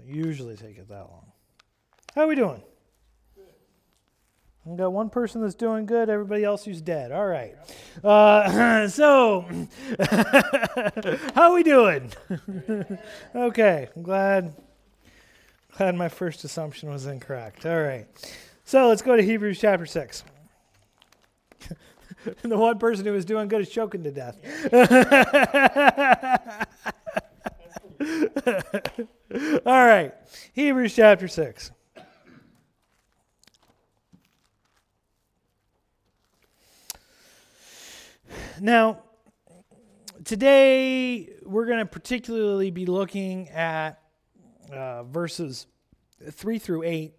usually take it that long. How are we doing? We've got one person that's doing good, everybody else who's dead. All right. So, how are we doing? Okay, I'm glad my first assumption was incorrect. All right. So, let's go to Hebrews chapter 6. The one person who was doing good is choking to death. All right. Hebrews chapter 6. Now, today we're going to particularly be looking at verses 3 through 8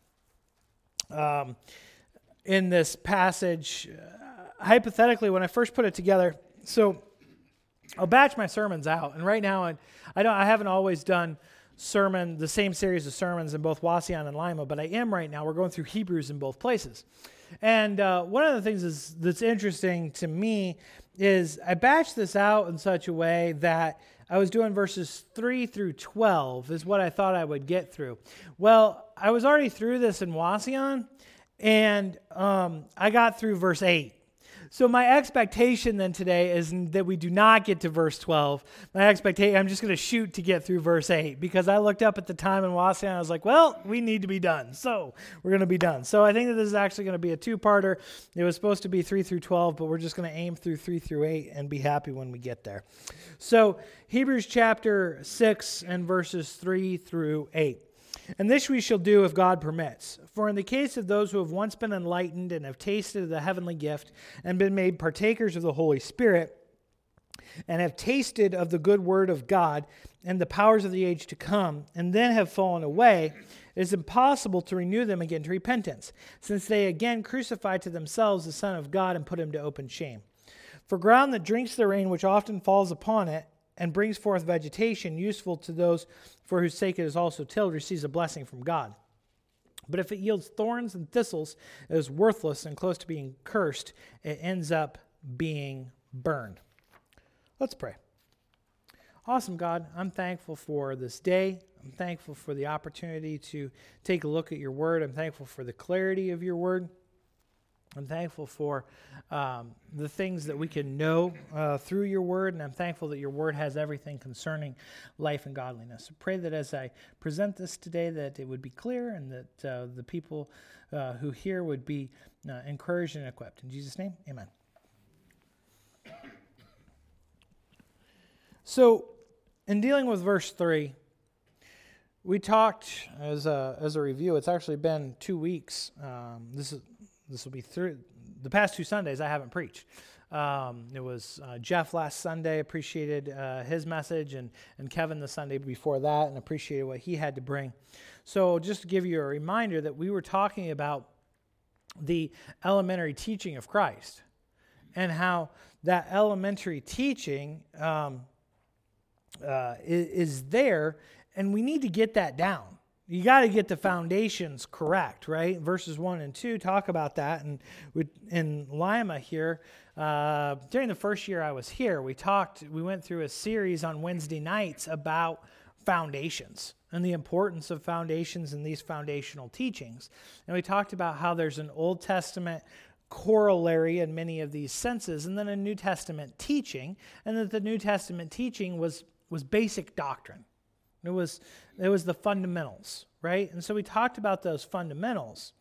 in this passage. Hypothetically, when I first put it together, so I'll batch my sermons out, and right now I haven't always done the same series of sermons in both Wauseon and Lima, but I am right now. We're going through Hebrews in both places. And one of the things that's interesting to me is I batched this out in such a way that I was doing verses 3 through 12 is what I thought I would get through. Well, I was already through this in Wauseon, and I got through verse 8. So my expectation then today is that we do not get to verse 12. My expectation, I'm just going to shoot to get through verse 8 because I looked up at the time in Wauseon and I was like, well, we need to be done. So we're going to be done. So I think that this is actually going to be a two-parter. It was supposed to be 3 through 12, but we're just going to aim through 3 through 8 and be happy when we get there. So Hebrews chapter 6 and verses 3 through 8. And this we shall do if God permits. For in the case of those who have once been enlightened and have tasted of the heavenly gift and been made partakers of the Holy Spirit and have tasted of the good word of God and the powers of the age to come and then have fallen away, it is impossible to renew them again to repentance, since they again crucify to themselves the Son of God and put him to open shame. For ground that drinks the rain which often falls upon it and brings forth vegetation useful to those for whose sake it is also tilled, receives a blessing from God. But if it yields thorns and thistles, it is worthless and close to being cursed. It ends up being burned. Let's pray. Awesome, God. I'm thankful for this day. I'm thankful for the opportunity to take a look at your word. I'm thankful for the clarity of your word. I'm thankful for the things that we can know through your word, and I'm thankful that your word has everything concerning life and godliness. I pray that as I present this today, that it would be clear and that the people who hear would be encouraged and equipped. In Jesus' name, amen. So, in dealing with verse 3, we talked as a review. It's actually been 2 weeks. This will be through the past 2 Sundays I haven't preached. It was Jeff last Sunday, appreciated his message, and Kevin the Sunday before that, and appreciated what he had to bring. So just to give you a reminder that we were talking about the elementary teaching of Christ and how that elementary teaching is there, and we need to get that down. You got to get the foundations correct, right? Verses 1 and 2 talk about that. And in Lima here, during the first year I was here, we went through a series on Wednesday nights about foundations and the importance of foundations and these foundational teachings. And we talked about how there's an Old Testament corollary in many of these senses, and then a New Testament teaching, and that the New Testament teaching was basic doctrine. It was the fundamentals, right? And so we talked about those fundamentals.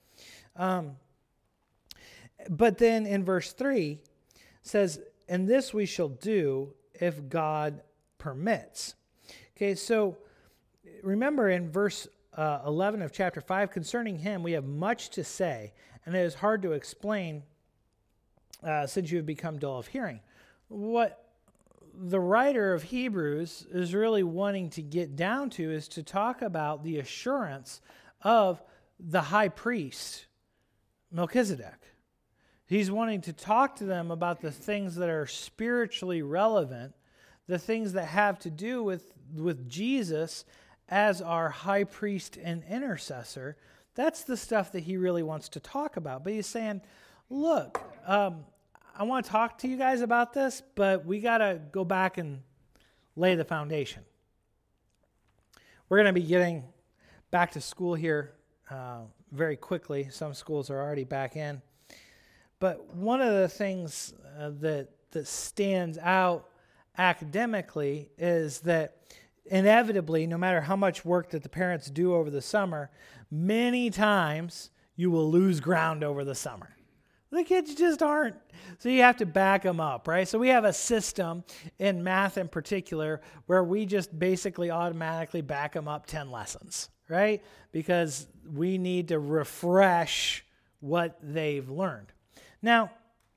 But then in verse 3 says, and this we shall do if God permits. Okay, so remember in verse 11 of chapter 5, concerning him we have much to say, and it is hard to explain since you have become dull of hearing. What the writer of Hebrews is really wanting to get down to is to talk about the assurance of the high priest, Melchizedek. He's wanting to talk to them about the things that are spiritually relevant, the things that have to do with Jesus as our high priest and intercessor. That's the stuff that he really wants to talk about. But he's saying, look, I want to talk to you guys about this, but we got to go back and lay the foundation. We're going to be getting back to school here very quickly. Some schools are already back in. But one of the things that stands out academically is that inevitably, no matter how much work that the parents do over the summer, many times you will lose ground over the summer. The kids just aren't. So you have to back them up, right? So we have a system in math in particular where we just basically automatically back them up 10 lessons, right? Because we need to refresh what they've learned. Now,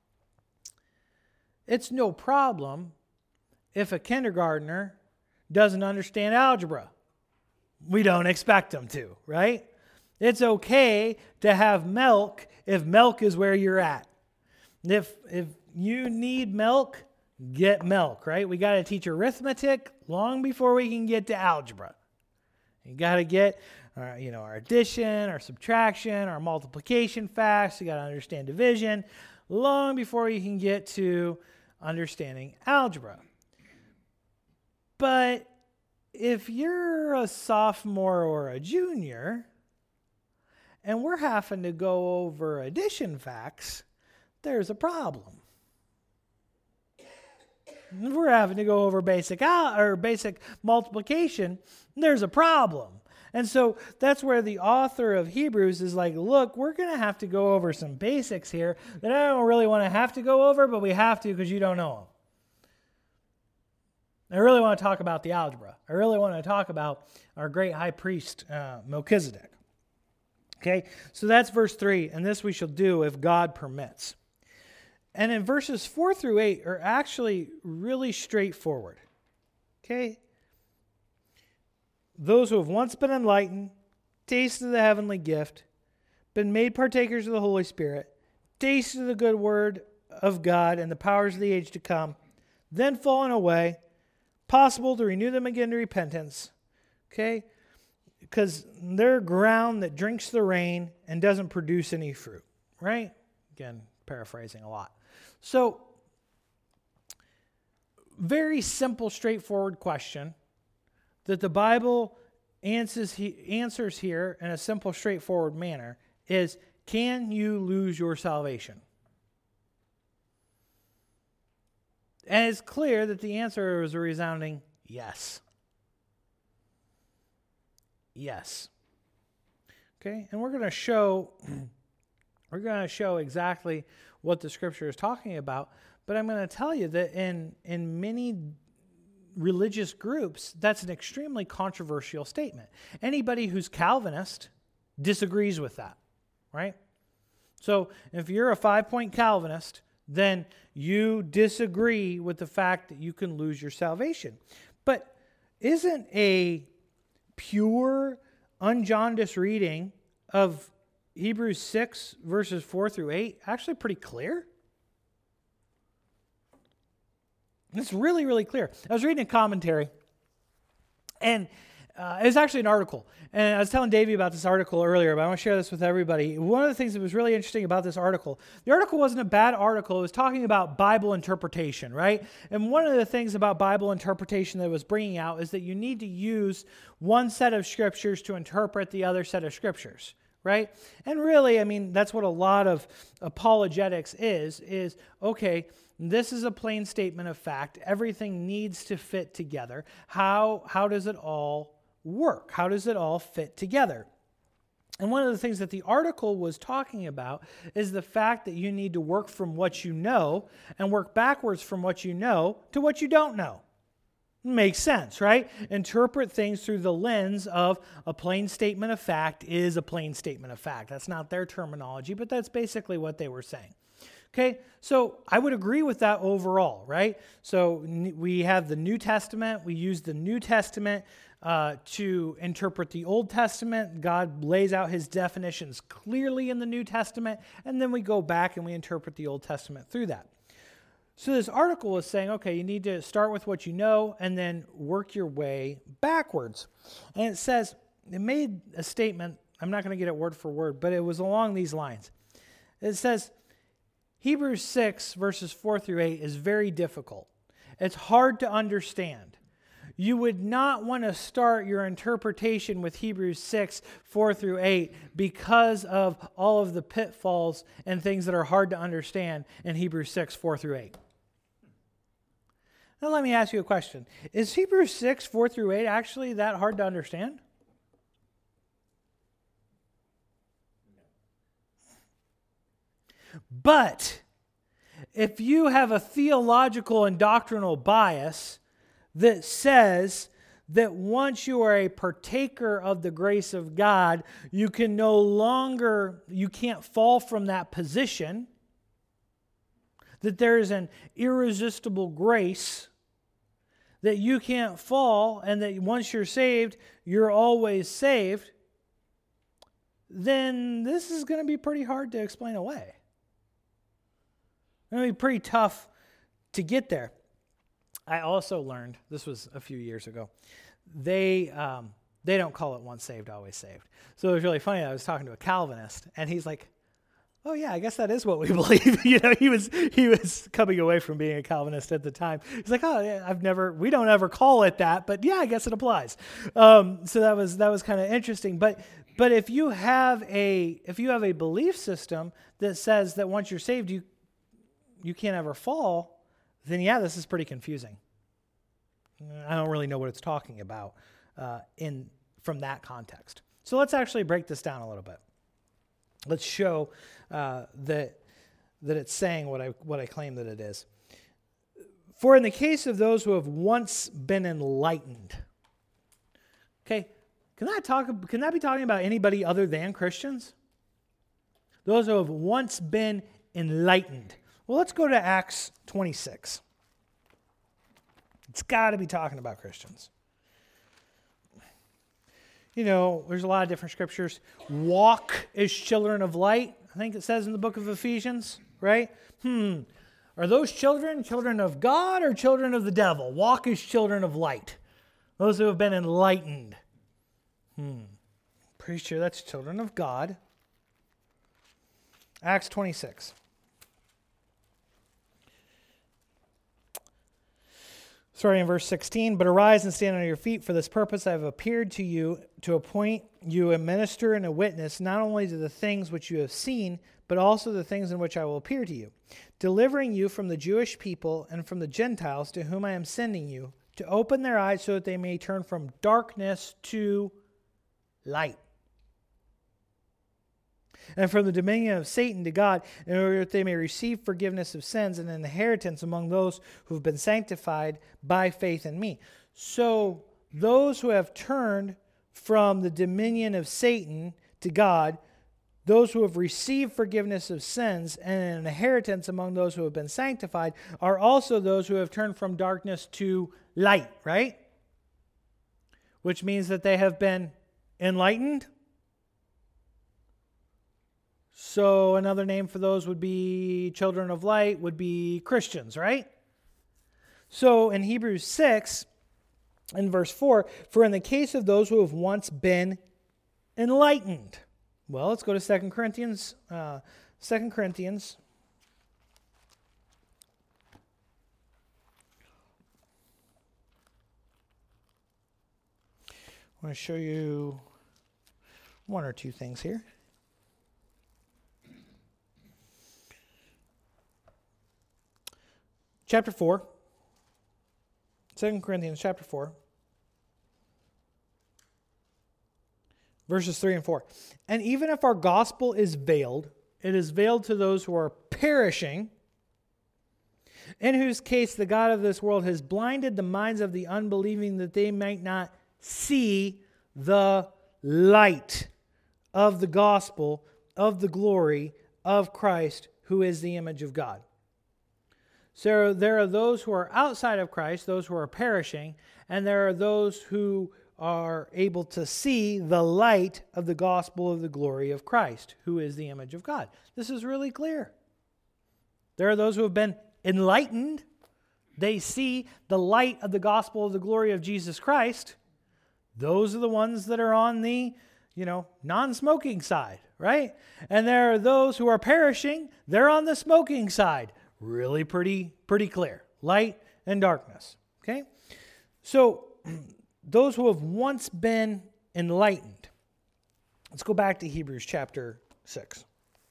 it's no problem if a kindergartner doesn't understand algebra. We don't expect them to, right? It's okay to have milk if milk is where you're at. If you need milk, get milk, right? We got to teach arithmetic long before we can get to algebra. You got to get our addition, our subtraction, our multiplication facts. You got to understand division long before you can get to understanding algebra. But if you're a sophomore or a junior, and we're having to go over addition facts, there's a problem. If we're having to go over basic multiplication, there's a problem. And so that's where the author of Hebrews is like, look, we're going to have to go over some basics here that I don't really want to have to go over, but we have to because you don't know them. I really want to talk about the algebra. I really want to talk about our great high priest, Melchizedek. Okay, so that's verse 3, and this we shall do if God permits. And in verses 4 through 8 are actually really straightforward. Okay? Those who have once been enlightened, tasted the heavenly gift, been made partakers of the Holy Spirit, tasted the good word of God and the powers of the age to come, then fallen away, possible to renew them again to repentance. Okay? Because they're ground that drinks the rain and doesn't produce any fruit, right? Again, paraphrasing a lot. So, very simple, straightforward question that the Bible answers here in a simple, straightforward manner is, can you lose your salvation? And it's clear that the answer is a resounding yes. Yes. Okay, and we're going to show exactly what the scripture is talking about, but I'm going to tell you that in many religious groups, that's an extremely controversial statement. Anybody who's Calvinist disagrees with that, right? So if you're a 5-point Calvinist, then you disagree with the fact that you can lose your salvation. But isn't a pure, unjaundiced reading of Hebrews 6, verses 4 through 8, actually pretty clear? It's really, really clear. I was reading a commentary, and it was actually an article. And I was telling Davey about this article earlier, but I want to share this with everybody. One of the things that was really interesting about this article, the article wasn't a bad article. It was talking about Bible interpretation, right? And one of the things about Bible interpretation that it was bringing out is that you need to use one set of scriptures to interpret the other set of scriptures, right? And really, I mean, that's what a lot of apologetics is okay, this is a plain statement of fact. Everything needs to fit together. How does it all work? How does it all fit together? And one of the things that the article was talking about is the fact that you need to work from what you know and work backwards from what you know to what you don't know. Makes sense, right? Interpret things through the lens of a plain statement of fact is a plain statement of fact. That's not their terminology, but that's basically what they were saying. Okay, so I would agree with that overall, right? So we have the New Testament. We use the New Testament to interpret the Old Testament. God lays out his definitions clearly in the New Testament, and then we go back and we interpret the Old Testament through that. So this article is saying, okay, you need to start with what you know and then work your way backwards. And it made a statement, I'm not going to get it word for word, but it was along these lines. It says, Hebrews 6, verses 4 through 8 is very difficult. It's hard to understand. you would not want to start your interpretation with Hebrews 6, 4 through 8 because of all of the pitfalls and things that are hard to understand in Hebrews 6, 4 through 8. Now let me ask you a question. Is Hebrews 6, 4 through 8 actually that hard to understand? But if you have a theological and doctrinal bias that says that once you are a partaker of the grace of God, you can't fall from that position, that there is an irresistible grace, that you can't fall, and that once you're saved, you're always saved, then this is going to be pretty hard to explain away. It's going to be pretty tough to get there. I also learned, this was a few years ago, they don't call it once saved, always saved. So it was really funny. I was talking to a Calvinist, and he's like, "Oh yeah, I guess that is what we believe." He was coming away from being a Calvinist at the time. He's like, "Oh yeah, we don't ever call it that, but yeah, I guess it applies." So that was kind of interesting. But if you have a belief system that says that once you're saved, you can't ever fall, then yeah, this is pretty confusing. I don't really know what it's talking about from that context. So let's actually break this down a little bit. Let's show that it's saying what I claim that it is. For in the case of those who have once been enlightened, okay, can that be talking about anybody other than Christians? Those who have once been enlightened. Well, let's go to Acts 26. It's got to be talking about Christians. There's a lot of different scriptures. Walk as children of light, I think it says in the book of Ephesians, right? Are those children of God or children of the devil? Walk as children of light. Those who have been enlightened. Pretty sure that's children of God. Acts 26. Starting in verse 16, "But arise and stand on your feet. For this purpose I have appeared to you, to appoint you a minister and a witness, not only to the things which you have seen, but also the things in which I will appear to you, delivering you from the Jewish people and from the Gentiles to whom I am sending you, to open their eyes so that they may turn from darkness to light, and from the dominion of Satan to God, in order that they may receive forgiveness of sins and an inheritance among those who have been sanctified by faith in me." So those who have turned from the dominion of Satan to God, those who have received forgiveness of sins and an inheritance among those who have been sanctified, are also those who have turned from darkness to light, right? Which means that they have been enlightened. So another name for those would be children of light, would be Christians, right? So in Hebrews 6, in verse 4, "For in the case of those who have once been enlightened." Well, let's go to 2 Corinthians. 2 Corinthians. I want to show you one or two things here. Chapter 4, 2 Corinthians chapter 4, verses 3 and 4. "And even if our gospel is veiled, it is veiled to those who are perishing, in whose case the God of this world has blinded the minds of the unbelieving that they might not see the light of the gospel of the glory of Christ, who is the image of God." So there are those who are outside of Christ, those who are perishing, and there are those who are able to see the light of the gospel of the glory of Christ, who is the image of God. This is really clear. There are those who have been enlightened. They see the light of the gospel of the glory of Jesus Christ. Those are the ones that are on the, non-smoking side, right? And there are those who are perishing. They're on the smoking side. Really pretty clear. Light and darkness. Okay? So those who have once been enlightened. Let's go back to Hebrews chapter 6.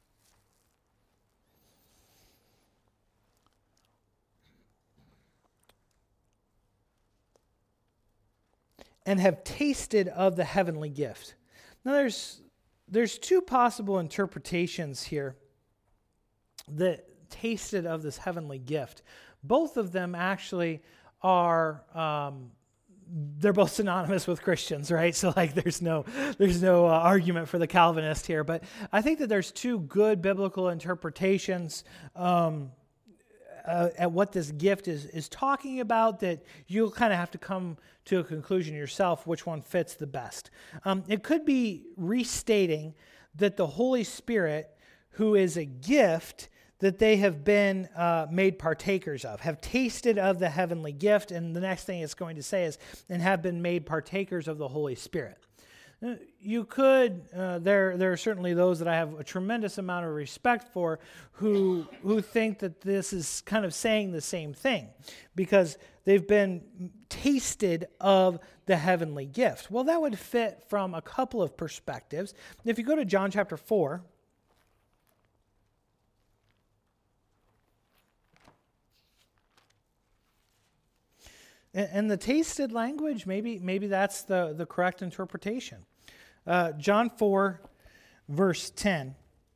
And have tasted of the heavenly gift. Now there's two possible interpretations here that tasted of this heavenly gift. Both of them actually are they're both synonymous with Christians, right? So like there's no argument for the Calvinist here, but I think that there's two good biblical interpretations at what this gift is talking about, that you'll kind of have to come to a conclusion yourself which one fits the best. It could be restating that the Holy Spirit, who is a gift, that they have been made partakers of, have tasted of the heavenly gift, and the next thing it's going to say is, and have been made partakers of the Holy Spirit. You could, there are certainly those that I have a tremendous amount of respect for who think that this is kind of saying the same thing, because they've been tasted of the heavenly gift. Well, that would fit from a couple of perspectives. If you go to John chapter 4, and the tasted language, maybe that's the correct interpretation. John 4, verse 10.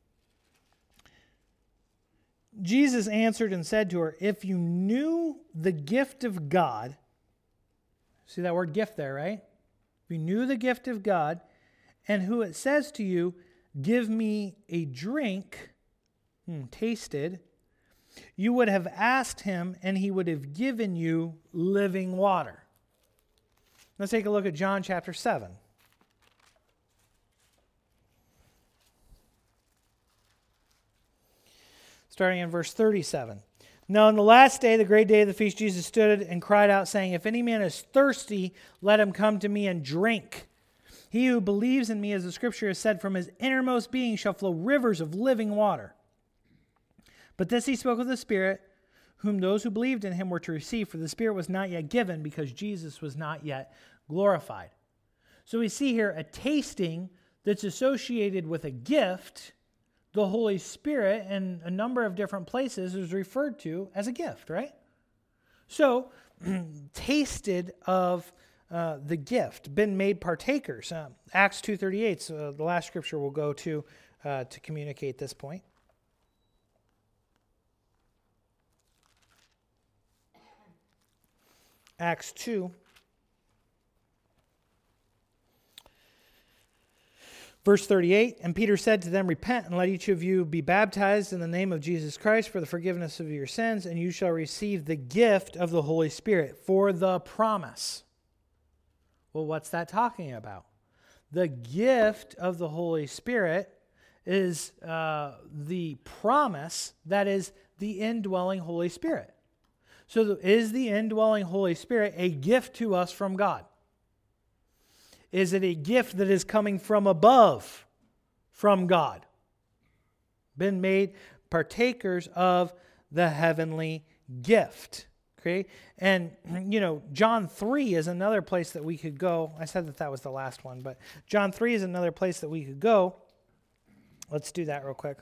Jesus answered and said to her, if you knew the gift of God, see that word gift there, right? If you knew the gift of God, and who it says to you, give me a drink, tasted, you would have asked him, and he would have given you living water. Let's take a look at John chapter 7. Starting in verse 37. Now on the last day, the great day of the feast, Jesus stood and cried out, saying, if any man is thirsty, let him come to me and drink. He who believes in me, as the scripture has said, from his innermost being shall flow rivers of living water. But this he spoke of the Spirit, whom those who believed in him were to receive, for the Spirit was not yet given, because Jesus was not yet glorified. So we see here a tasting that's associated with a gift. The Holy Spirit, in a number of different places, is referred to as a gift, right? So, tasted of the gift, been made partakers. Acts 2:38, so the last scripture we'll go to communicate this point. Acts 2. Verse 38, and Peter said to them, repent and let each of you be baptized in the name of Jesus Christ for the forgiveness of your sins, and you shall receive the gift of the Holy Spirit for the promise. Well, what's that talking about? The gift of the Holy Spirit is the promise that is the indwelling Holy Spirit. So is the indwelling Holy Spirit a gift to us from God? Is it a gift that is coming from above, from God? Been made partakers of the heavenly gift. Okay? And, John 3 is another place that we could go. I said that was the last one, but John 3 is another place that we could go. Let's do that real quick.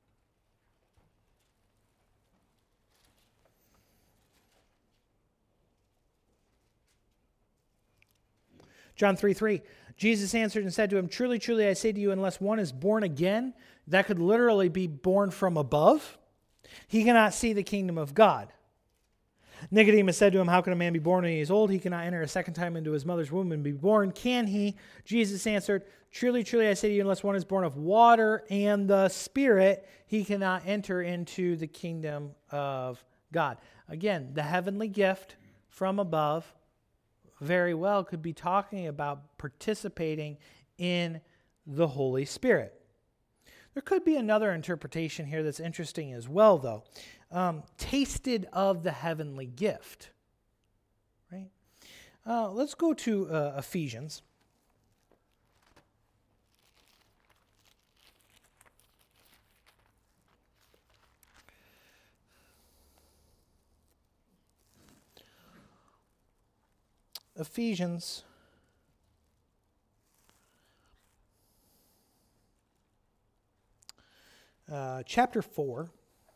John 3:3, Jesus answered and said to him, truly, truly, I say to you, unless one is born again, that could literally be born from above, he cannot see the kingdom of God. Nicodemus said to him, how can a man be born when he is old? He cannot enter a second time into his mother's womb and be born, can he? Jesus answered, truly, truly, I say to you, unless one is born of water and the Spirit, he cannot enter into the kingdom of God. Again, the heavenly gift from above very well could be talking about participating in the Holy Spirit. There could be another interpretation here that's interesting as well, though. Tasted of the heavenly gift. Right? Let's go to Ephesians. Ephesians chapter 4.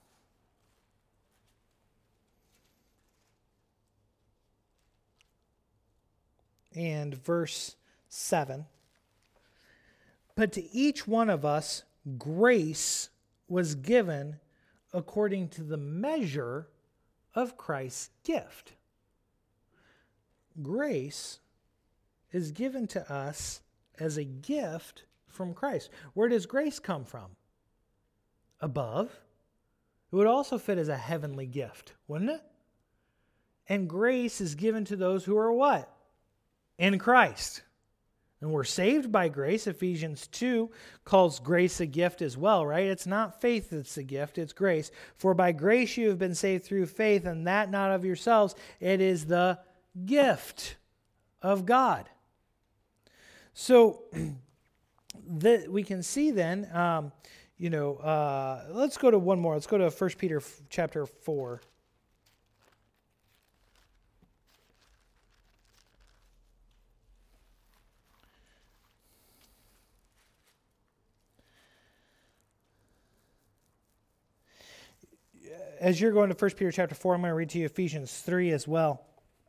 And verse 7. But to each one of us grace was given according to the measure of Christ's gift. Grace is given to us as a gift from Christ. Where does grace come from? Above. It would also fit as a heavenly gift, wouldn't it? And grace is given to those who are what? In Christ. And we're saved by grace. Ephesians 2 calls grace a gift as well, right? It's not faith that's a gift, it's grace. For by grace you have been saved through faith, and that not of yourselves. It is the gift of God. So we can see then, let's go to one more. Let's go to 1 Peter chapter 4. As you're going to 1 Peter chapter 4, I'm going to read to you Ephesians 3 as well.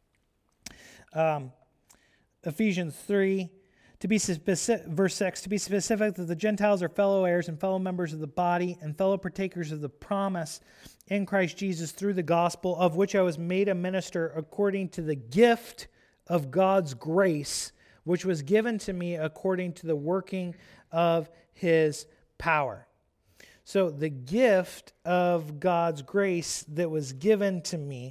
Ephesians 3, to be specific, verse 6, to be specific, that the Gentiles are fellow heirs and fellow members of the body and fellow partakers of the promise in Christ Jesus through the gospel, of which I was made a minister according to the gift of God's grace, which was given to me according to the working of his power. So the gift of God's grace that was given to me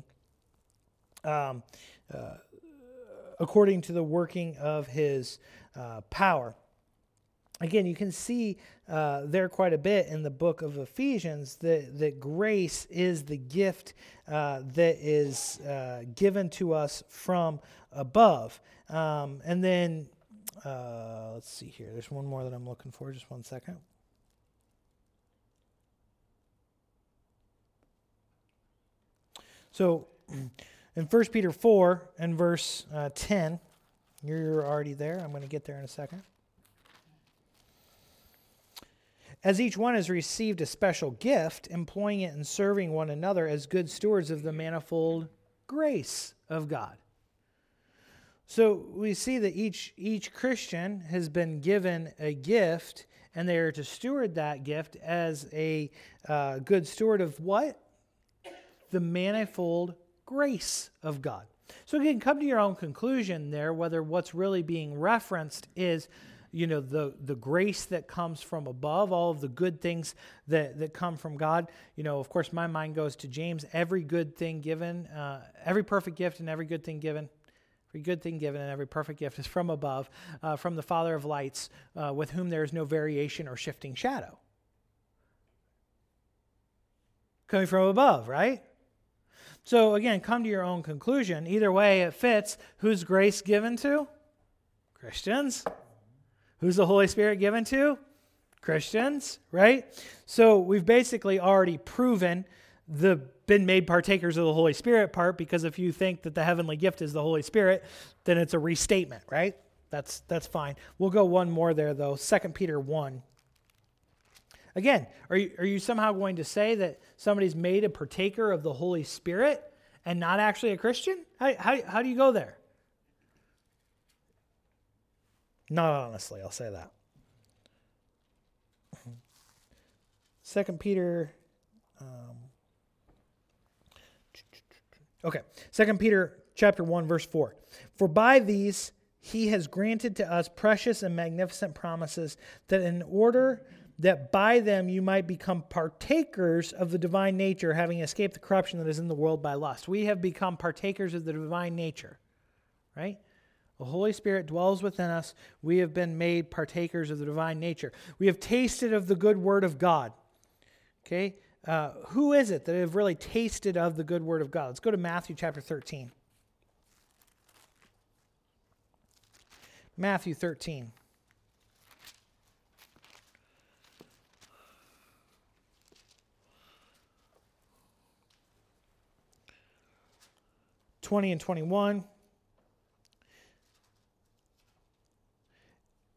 according to the working of his power. Again, you can see there quite a bit in the book of Ephesians that grace is the gift that is given to us from above. And then, let's see here. There's one more that I'm looking for. Just one second. So in 1 Peter 4 and verse 10, you're already there. I'm going to get there in a second. As each one has received a special gift, employing it in serving one another as good stewards of the manifold grace of God. So we see that each Christian has been given a gift, and they are to steward that gift as a good steward of what? The manifold grace of God. So again, come to your own conclusion there, whether what's really being referenced is, the grace that comes from above, all of the good things that come from God. Of course, my mind goes to James, every good thing given, every perfect gift and every good thing given, and every perfect gift is from above, from the Father of lights, with whom there is no variation or shifting shadow. Coming from above, right? So again, come to your own conclusion. Either way, it fits. Who's grace given to? Christians. Who's the Holy Spirit given to? Christians, right? So we've basically already proven the been made partakers of the Holy Spirit part, because if you think that the heavenly gift is the Holy Spirit, then it's a restatement, right? That's fine. We'll go one more there, though. 2 Peter 1. Again, are you somehow going to say that somebody's made a partaker of the Holy Spirit and not actually a Christian? How do you go there? Not honestly, I'll say that. 2 Peter... 2 Peter chapter 1, verse 4. For by these he has granted to us precious and magnificent promises, that in order that by them you might become partakers of the divine nature, having escaped the corruption that is in the world by lust. We have become partakers of the divine nature, right? The Holy Spirit dwells within us. We have been made partakers of the divine nature. We have tasted of the good word of God. Okay? Who is it that have really tasted of the good word of God? Let's go to Matthew chapter 13. Matthew 13. (20 and 21).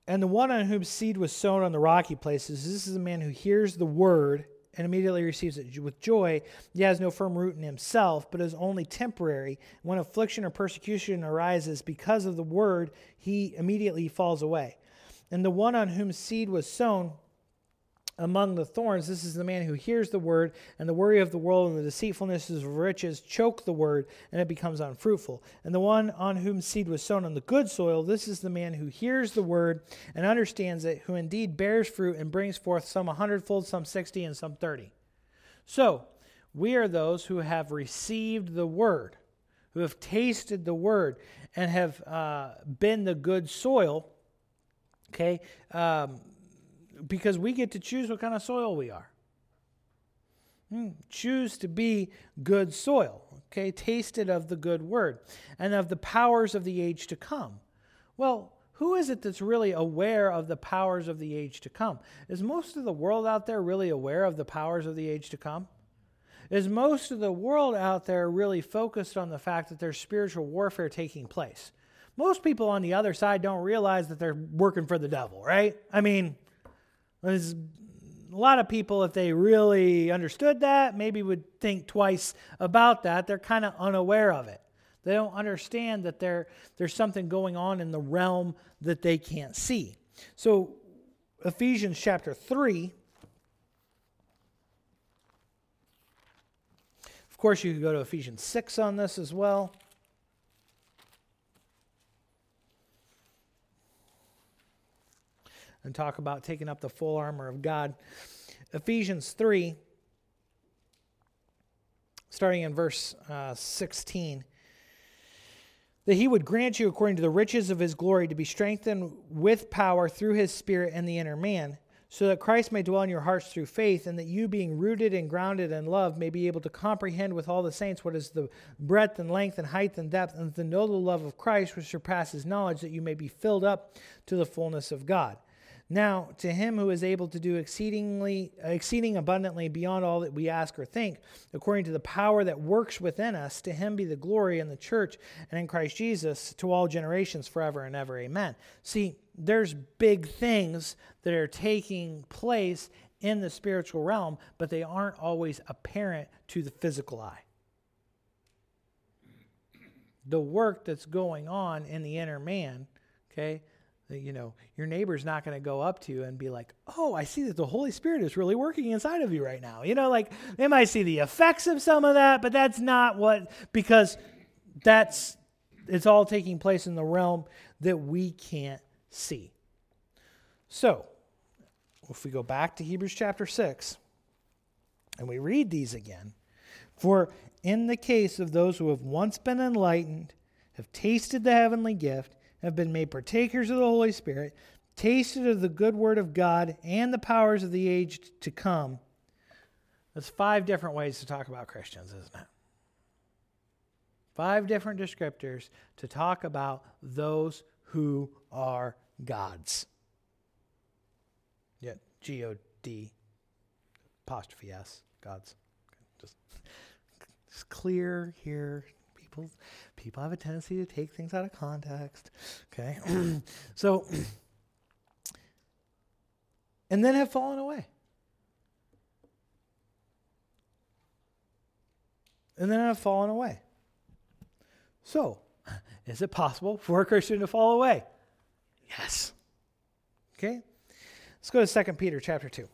And the one on whom seed was sown on the rocky places, this is a man who hears the word and immediately receives it with joy. He has no firm root in himself, but is only temporary. When affliction or persecution arises because of the word, he immediately falls away. And the one on whom seed was sown among the thorns, this is the man who hears the word, and the worry of the world and the deceitfulness of riches choke the word, and it becomes unfruitful. And the one on whom seed was sown on the good soil, this is the man who hears the word and understands it, who indeed bears fruit and brings forth some 100-fold, some 60, and some 30. So, we are those who have received the word, who have tasted the word, and have been the good soil, okay, because we get to choose what kind of soil we are. Choose to be good soil, okay? Tasted of the good word and of the powers of the age to come. Well, who is it that's really aware of the powers of the age to come? Is most of the world out there really aware of the powers of the age to come? Is most of the world out there really focused on the fact that there's spiritual warfare taking place? Most people on the other side don't realize that they're working for the devil, right? I mean, there's a lot of people, if they really understood that, maybe would think twice about that. They're kind of unaware of it. They don't understand that there's something going on in the realm that they can't see. So Ephesians chapter 3. Of course, you could go to Ephesians 6 on this as well. And talk about taking up the full armor of God. Ephesians 3, starting in verse 16. That he would grant you, according to the riches of his glory, to be strengthened with power through his Spirit in the inner man, so that Christ may dwell in your hearts through faith, and that you, being rooted and grounded in love, may be able to comprehend with all the saints what is the breadth and length and height and depth, and to know the love of Christ, which surpasses knowledge, that you may be filled up to the fullness of God. Now, to him who is able to do exceeding abundantly beyond all that we ask or think, according to the power that works within us, to him be the glory in the church and in Christ Jesus to all generations forever and ever. Amen. See, there's big things that are taking place in the spiritual realm, but they aren't always apparent to the physical eye. The work that's going on in the inner man, okay, you know, your neighbor's not going to go up to you and be like, oh, I see that the Holy Spirit is really working inside of you right now. You know, like they might see the effects of some of that, but that's not what, because it's all taking place in the realm that we can't see. So, if we go back to Hebrews chapter 6 and we read these again, for in the case of those who have once been enlightened, have tasted the heavenly gift, have been made partakers of the Holy Spirit, tasted of the good word of God and the powers of the age to come. That's 5 different ways to talk about Christians, isn't it? 5 different descriptors to talk about those who are God's. Yeah, G-O-D, apostrophe S, God's. Just clear here. People have a tendency to take things out of context. Okay? So, and then have fallen away. And then have fallen away. So, is it possible for a Christian to fall away? Yes. Okay? Let's go to 2 Peter chapter 2.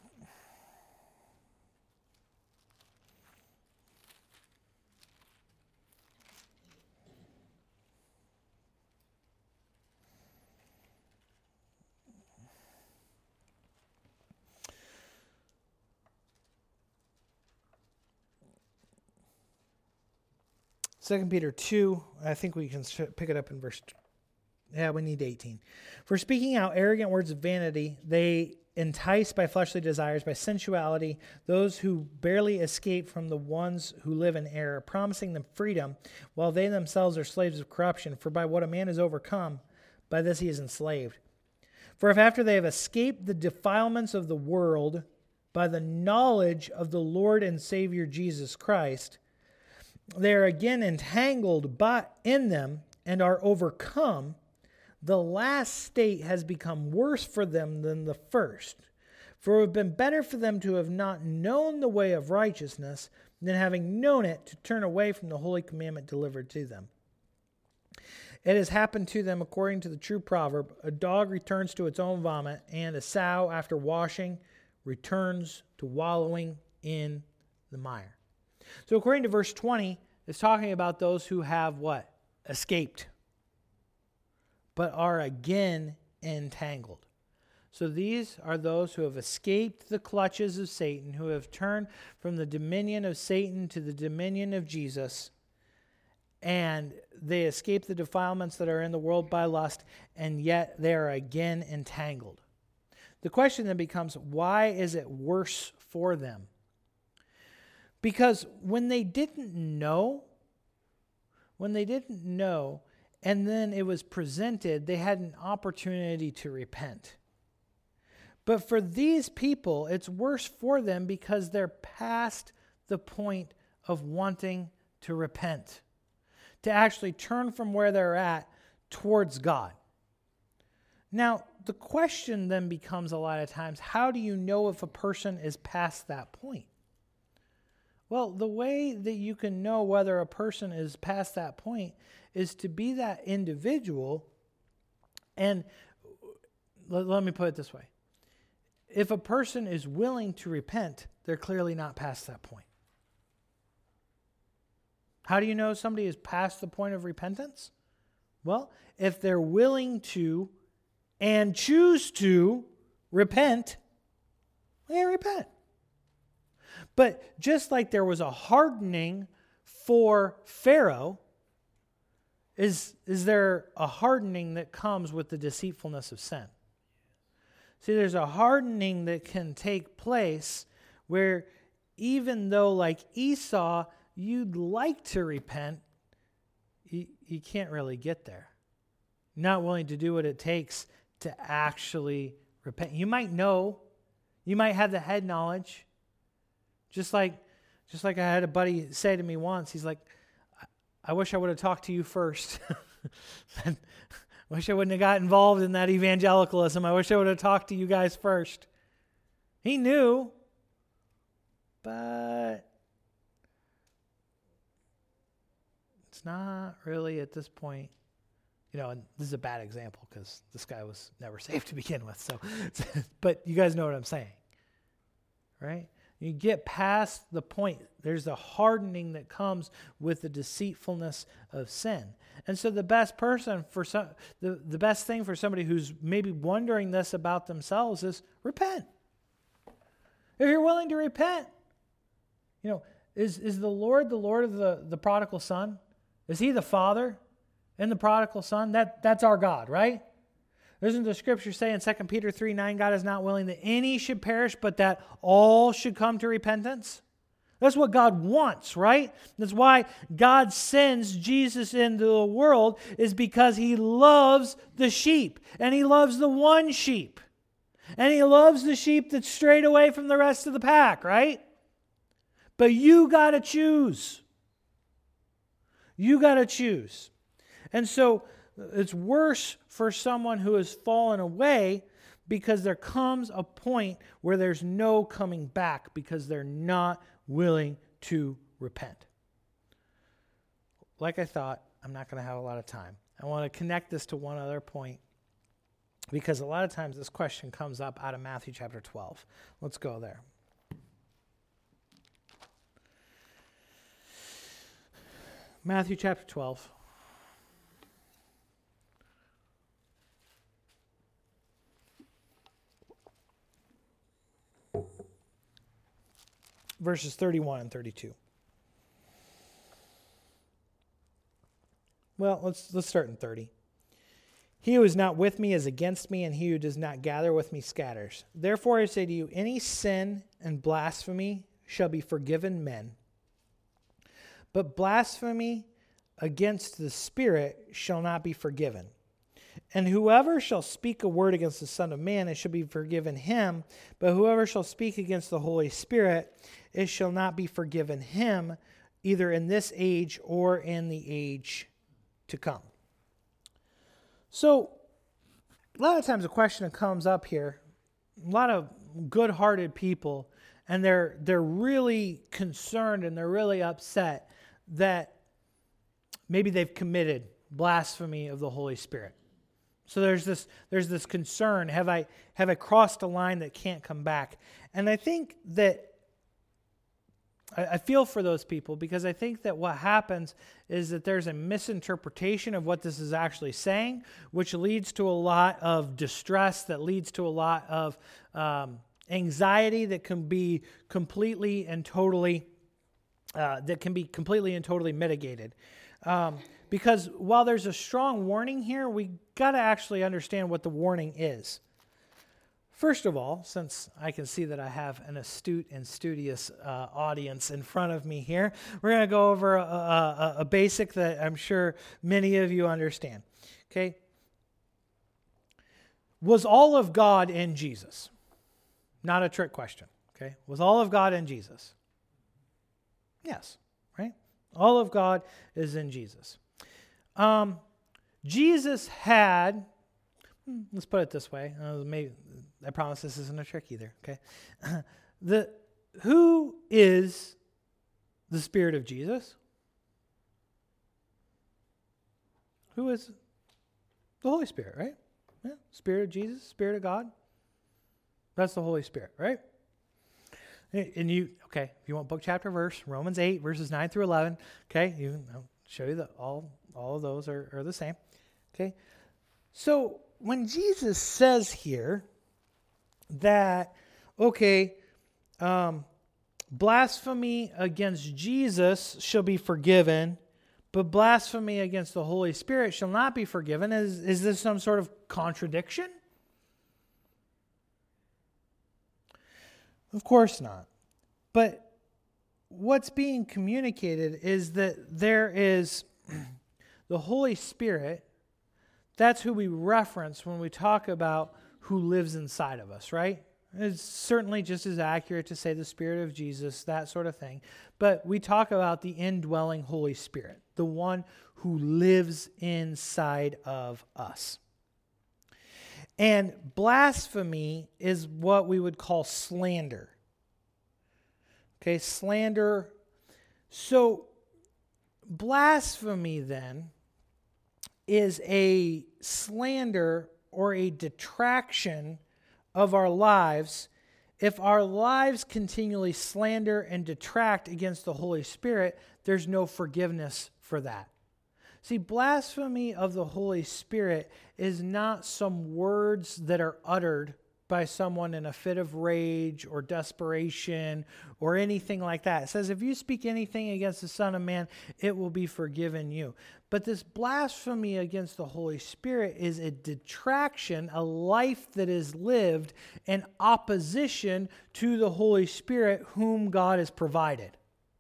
Second Peter 2, I think we can pick it up in verse, we need 18. For speaking out arrogant words of vanity, they entice by fleshly desires, by sensuality, those who barely escape from the ones who live in error, promising them freedom, while they themselves are slaves of corruption. For by what a man is overcome, by this he is enslaved. For if after they have escaped the defilements of the world, by the knowledge of the Lord and Savior Jesus Christ, they are again entangled in them and are overcome, the last state has become worse for them than the first. For it would have been better for them to have not known the way of righteousness than having known it to turn away from the holy commandment delivered to them. It has happened to them according to the true proverb, a dog returns to its own vomit, and a sow after washing returns to wallowing in the mire. So according to verse 20, it's talking about those who have what? Escaped, but are again entangled. So these are those who have escaped the clutches of Satan, who have turned from the dominion of Satan to the dominion of Jesus, and they escape the defilements that are in the world by lust, and yet they are again entangled. The question then becomes, why is it worse for them? Because when they didn't know, and then it was presented, they had an opportunity to repent. But for these people, it's worse for them because they're past the point of wanting to repent, to actually turn from where they're at towards God. Now, the question then becomes a lot of times, how do you know if a person is past that point? Well, the way that you can know whether a person is past that point is to be that individual. And let me put it this way. If a person is willing to repent, they're clearly not past that point. How do you know somebody is past the point of repentance? Well, if they're willing to and choose to repent, they repent. But just like there was a hardening for Pharaoh, is there a hardening that comes with the deceitfulness of sin? See, there's a hardening that can take place where even though, like Esau, you'd like to repent, you can't really get there. Not willing to do what it takes to actually repent. You might know, you might have the head knowledge. Just like I had a buddy say to me once, he's like, I wish I would have talked to you first. I wish I wouldn't have got involved in that evangelicalism. I wish I would have talked to you guys first. He knew, but it's not really at this point. And this is a bad example because this guy was never saved to begin with. So, but you guys know what I'm saying, right? You get past the point. There's a hardening that comes with the deceitfulness of sin. And so the best person for the best thing for somebody who's maybe wondering this about themselves is repent. If you're willing to repent, is the Lord of the prodigal son? Is he the father in the prodigal son? That's our God, right? Doesn't the scripture say in 2 Peter 3:9, God is not willing that any should perish, but that all should come to repentance? That's what God wants, right? That's why God sends Jesus into the world, is because he loves the sheep, and he loves the one sheep. And he loves the sheep that's strayed away from the rest of the pack, right? But you got to choose. You got to choose. And so it's worse for someone who has fallen away because there comes a point where there's no coming back because they're not willing to repent. Like I thought, I'm not going to have a lot of time. I want to connect this to one other point because a lot of times this question comes up out of Matthew chapter 12. Let's go there. Matthew chapter 12. Verses 31 and 32. Well, let's start in 30. He who is not with me is against me, and he who does not gather with me scatters. Therefore I say to you, any sin and blasphemy shall be forgiven men, but blasphemy against the Spirit shall not be forgiven. And whoever shall speak a word against the Son of Man, it shall be forgiven him. But whoever shall speak against the Holy Spirit, it shall not be forgiven him, either in this age or in the age to come. So, a lot of times a question that comes up here, a lot of good-hearted people, and they're really concerned and they're really upset that maybe they've committed blasphemy of the Holy Spirit. So there's this concern, have I crossed a line that can't come back? And I think that I feel for those people, because I think that what happens is that there's a misinterpretation of what this is actually saying, which leads to a lot of distress, that leads to a lot of anxiety that can be completely and totally mitigated. Because while there's a strong warning here, we got to actually understand what the warning is. First of all, since I can see that I have an astute and studious audience in front of me here, we're going to go over a basic that I'm sure many of you understand. Okay? Was all of God in Jesus? Not a trick question. Okay? Was all of God in Jesus? Yes. Right? All of God is in Jesus. Jesus had, let's put it this way, maybe I promise this isn't a trick either, okay? Who is the Spirit of Jesus? Who is the Holy Spirit, right? Yeah, Spirit of Jesus, Spirit of God. That's the Holy Spirit, right? And if you want book, chapter, verse, Romans 8, verses 9 through 11, okay? I'll show you that all of those are the same, okay? So when Jesus says here that, blasphemy against Jesus shall be forgiven, but blasphemy against the Holy Spirit shall not be forgiven, is this some sort of contradiction? Of course not. But what's being communicated is that there is the Holy Spirit. That's who we reference when we talk about who lives inside of us, right? It's certainly just as accurate to say the Spirit of Jesus, that sort of thing. But we talk about the indwelling Holy Spirit, the one who lives inside of us. And blasphemy is what we would call slander. Okay, slander. So blasphemy then is a slander or a detraction of our lives if our lives continually slander and detract against the Holy Spirit. There's no forgiveness for that. See, blasphemy of the Holy Spirit is not some words that are uttered by someone in a fit of rage or desperation or anything like that. It says, if you speak anything against the Son of Man, it will be forgiven you. But this blasphemy against the Holy Spirit is a detraction, a life that is lived in opposition to the Holy Spirit whom God has provided.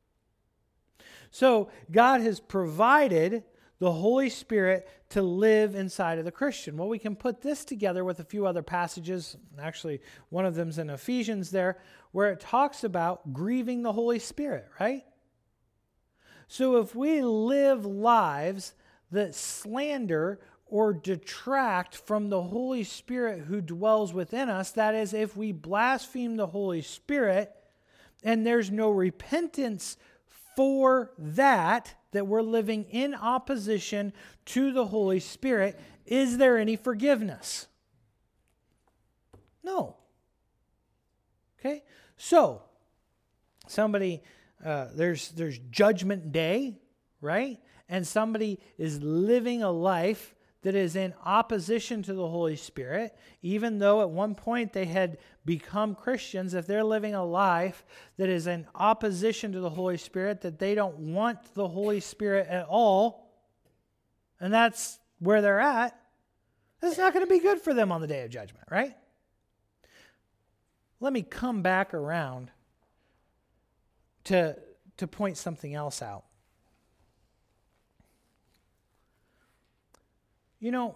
So God has provided the Holy Spirit to live inside of the Christian. Well, we can put this together with a few other passages. Actually, one of them's in Ephesians there, where it talks about grieving the Holy Spirit, right? So if we live lives that slander or detract from the Holy Spirit who dwells within us, that is, if we blaspheme the Holy Spirit and there's no repentance for that we're living in opposition to the Holy Spirit, is there any forgiveness? No. Okay? So, somebody, there's Judgment Day, right? And somebody is living a life that is in opposition to the Holy Spirit, even though at one point they had become Christians. If they're living a life that is in opposition to the Holy Spirit, that they don't want the Holy Spirit at all, and that's where they're at, it's not going to be good for them on the day of judgment, right? Let me come back around to point something else out. You know,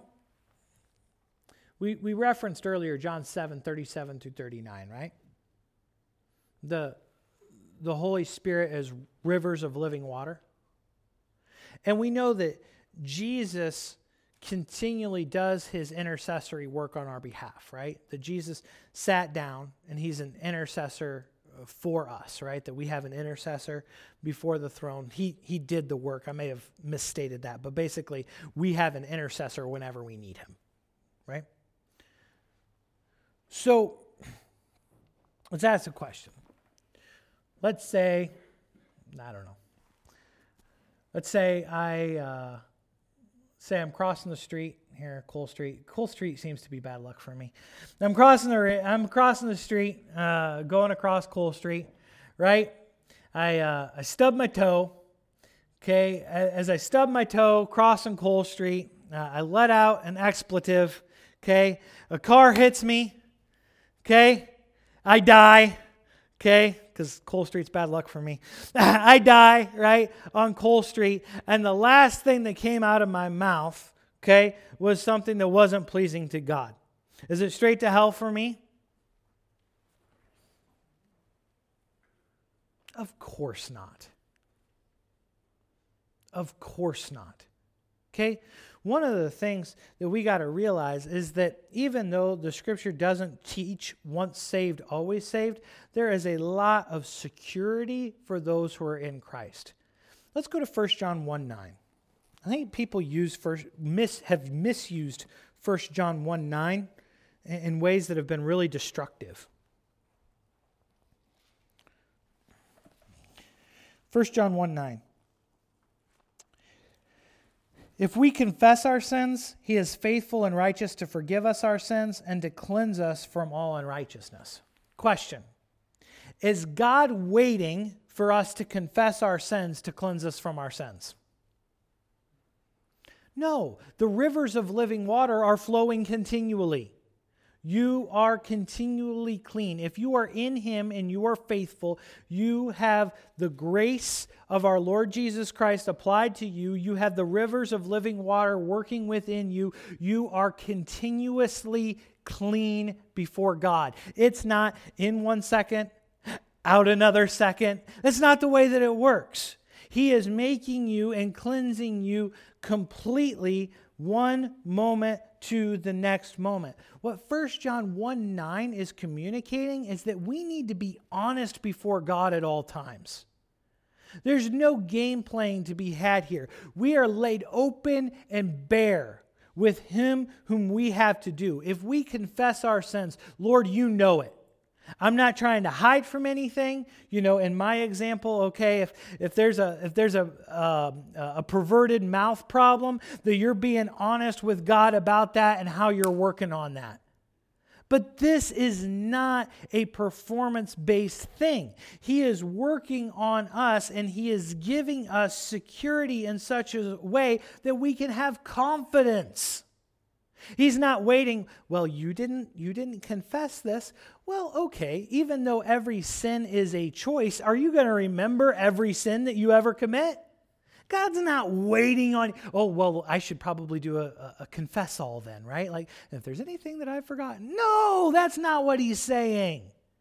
we referenced earlier John 7:37 through 39, right? The Holy Spirit as rivers of living water. And we know that Jesus continually does his intercessory work on our behalf, right? That Jesus sat down and he's an intercessor for us, right? That we have an intercessor before the throne. He did the work. I may have misstated that, but basically we have an intercessor whenever we need him, right? So let's ask a question. Let's say, I don't know. Let's say I'm crossing the street here, Cole Street. Cole Street seems to be bad luck for me. I'm crossing the street, going across Cole Street, right? I stub my toe. Okay, as I stub my toe crossing Cole Street, I let out an expletive. Okay, a car hits me. Okay, I die. Okay, because Cole Street's bad luck for me. I die, right, on Cole Street, and the last thing that came out of my mouth, okay, was something that wasn't pleasing to God. Is it straight to hell for me? Of course not. Of course not. Okay? One of the things that we got to realize is that even though the Scripture doesn't teach once saved, always saved, there is a lot of security for those who are in Christ. Let's go to 1 John 1:9. I think people have misused 1 John 1:9 in ways that have been really destructive. 1 John 1:9. If we confess our sins, he is faithful and righteous to forgive us our sins and to cleanse us from all unrighteousness. Question: is God waiting for us to confess our sins to cleanse us from our sins? No, the rivers of living water are flowing continually. You are continually clean. If you are in him and you are faithful, you have the grace of our Lord Jesus Christ applied to you. You have the rivers of living water working within you. You are continuously clean before God. It's not in 1 second, out another second. That's not the way that it works. He is making you and cleansing you completely one moment to the next moment. What 1 John 1:9 is communicating is that we need to be honest before God at all times. There's no game playing to be had here. We are laid open and bare with him whom we have to do. If we confess our sins, Lord, you know it. I'm not trying to hide from anything. You know, in my example, okay, if there's a perverted mouth problem, that you're being honest with God about that and how you're working on that. But this is not a performance-based thing. He is working on us and he is giving us security in such a way that we can have confidence. He's not waiting, well, you didn't confess this. Well, okay, even though every sin is a choice, are you going to remember every sin that you ever commit? God's not waiting on, oh, well, I should probably do a confess all then, right? Like, if there's anything that I've forgotten. No, that's not what he's saying.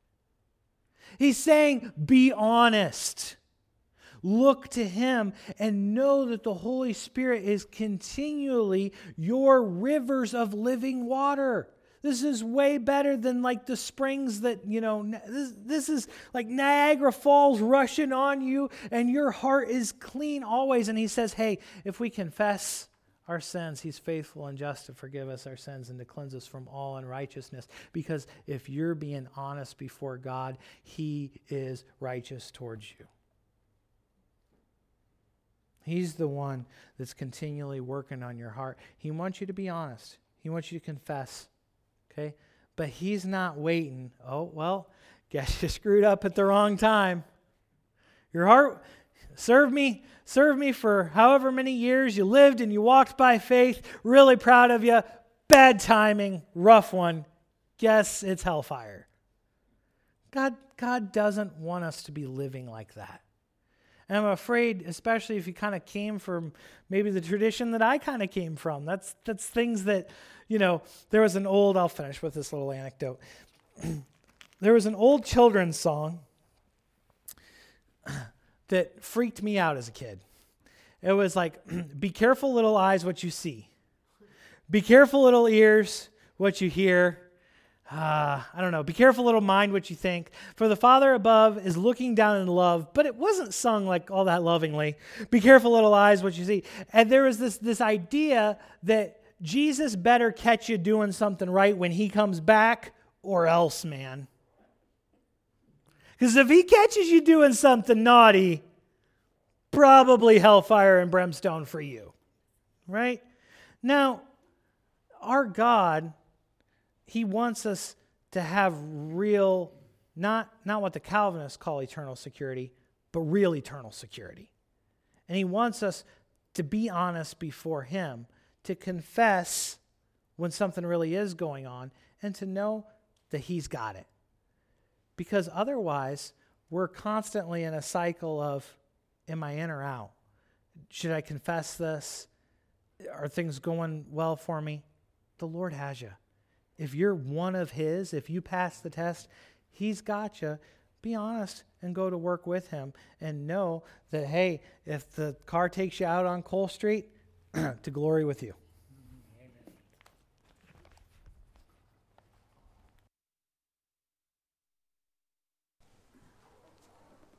He's saying, be honest. Look to him and know that the Holy Spirit is continually your rivers of living water. This is way better than like the springs that, you know, this is like Niagara Falls rushing on you and your heart is clean always. And he says, hey, if we confess our sins, he's faithful and just to forgive us our sins and to cleanse us from all unrighteousness. Because if you're being honest before God, he is righteous towards you. He's the one that's continually working on your heart. He wants you to be honest. He wants you to confess. Okay? But he's not waiting. Oh, well, guess you screwed up at the wrong time. Your heart served me for however many years you lived and you walked by faith. Really proud of you. Bad timing, rough one. Guess it's hellfire. God doesn't want us to be living like that. And I'm afraid, especially if you kind of came from maybe the tradition that I kind of came from. That's things that, you know, I'll finish with this little anecdote. There was an old children's song that freaked me out as a kid. It was like, be careful, little eyes, what you see. Be careful, little ears, what you hear. I don't know. Be careful, little mind, what you think. For the Father above is looking down in love, but it wasn't sung like all that lovingly. Be careful, little eyes, what you see. And there was this idea that Jesus better catch you doing something right when he comes back, or else, man. Because if he catches you doing something naughty, probably hellfire and brimstone for you. Right? Now, our God, he wants us to have real, not what the Calvinists call eternal security, but real eternal security. And he wants us to be honest before him, to confess when something really is going on, and to know that he's got it. Because otherwise, we're constantly in a cycle of, am I in or out? Should I confess this? Are things going well for me? The Lord has you. If you're one of his, if you pass the test, he's got you. Be honest and go to work with him and know that, hey, if the car takes you out on Cole Street, to glory with you.